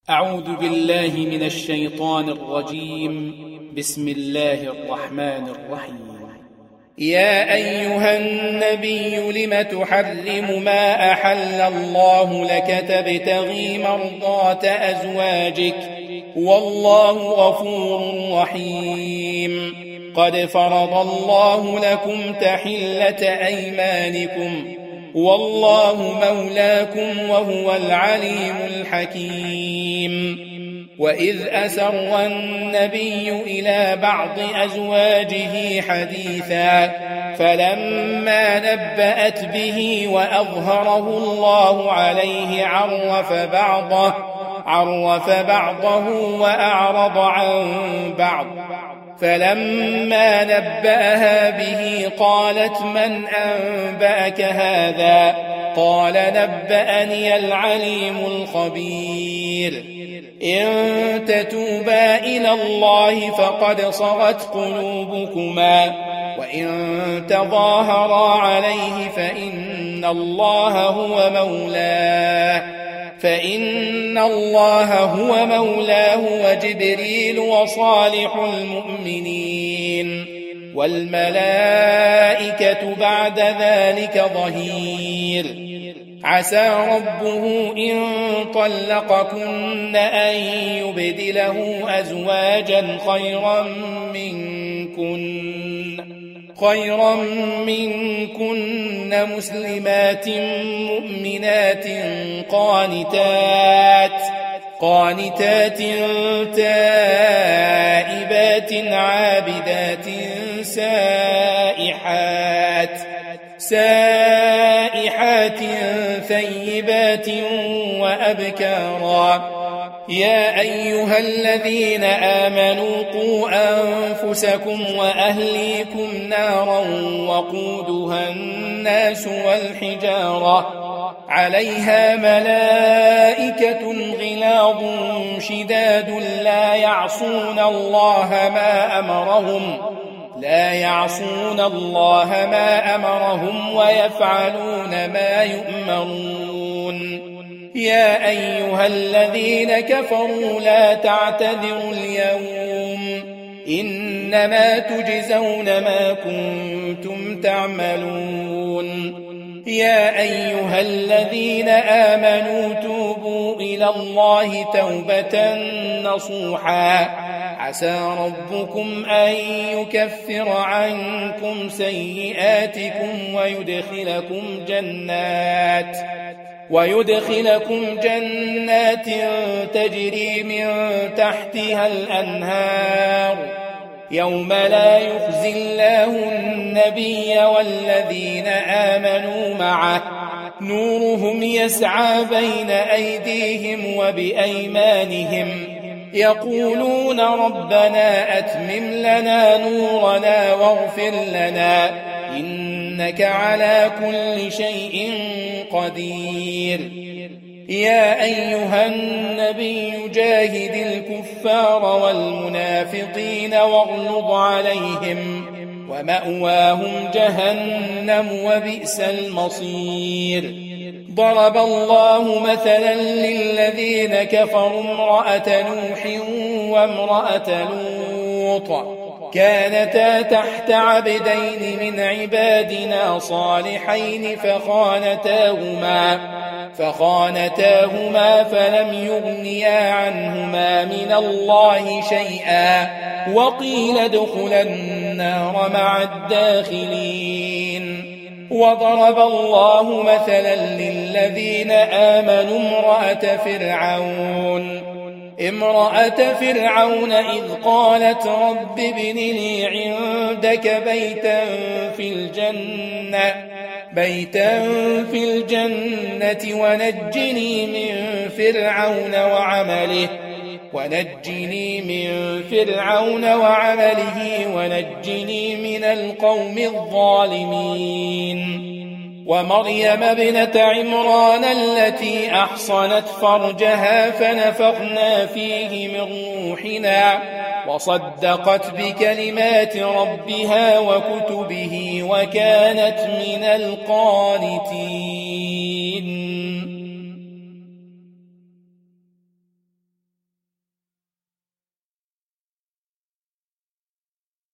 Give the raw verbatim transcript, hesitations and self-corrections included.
أعوذ بالله من الشيطان الرجيم. بسم الله الرحمن الرحيم. يا أيها النبي لم تحرم ما أحل الله لك تبتغي مرضات أزواجك والله غفور رحيم. قد فرض الله لكم تحلة أيمانكم والله مولاكم وهو العليم الحكيم. وإذ أسر النبي إلى بعض أزواجه حديثا فلما نبأت به وأظهره الله عليه عرف بعضه عرف بعضه وأعرض عن بعض. فلما نبأها به قالت من أنبأك هذا؟ قال نبأني العليم الخبير. إن تتوبا إلى الله فقد صغت قلوبكما وإن تظاهرا عليه فإن الله هو مولاه فإن الله هو مولاه وجبريل وصالح المؤمنين والملائكة بعد ذلك ظهير. عسى ربه إن طلقكن أن يبدله أزواجا خيرا منكن خيرا منكن مسلمات مؤمنات قانتات قانتات تائبات عابدات سائحات سائحات ثيبات وأبكارا. يا أيها الذين آمنوا قوا أنفسكم وأهليكم نارا وقودها الناس والحجارة عليها ملائكة غلاظ شداد لا يعصون الله ما أمرهم لا يعصون الله ما أمرهم ويفعلون ما يؤمرون. يا أيها الذين كفروا لا تعتذروا اليوم إنما تجزون ما كنتم تعملون. يا أيها الذين آمنوا توبوا إلى الله توبة نصوحا عسى ربكم أن يكفر عنكم سيئاتكم ويدخلكم جنات ويدخلكم جنات تجري من تحتها الأنهار يوم لا يخزي الله النبي والذين آمنوا معه نورهم يسعى بين أيديهم وبأيمانهم يقولون ربنا أتمم لنا نورنا واغفر لنا إنك على كل شيء قدير. يا أيها النبي جاهد الكفار والمنافقين واغلظ عليهم ومأواهم جهنم وبئس المصير. ضرب الله مثلا للذين كفروا امرأة نوح وامرأة لوط كانتا تحت عبدين من عبادنا صالحين فخانتاهما فخانتاهما فلم يغنيا عنهما من الله شيئا وقيل ادخلا النار مع الداخلين. وضرب الله مثلا للذين آمنوا امرأة فرعون امرأة فرعون إذ قالت رب ابن لي عندك بيتا في الجنة بيتا في الجنة ونجني من فرعون وعمله ونجني من فرعون وعمله ونجني من القوم الظالمين. ومريم ابنة عمران التي أحصنت فرجها فنفخنا فيه من روحنا وصدقت بكلمات ربها وكتبه وكانت من القانتين.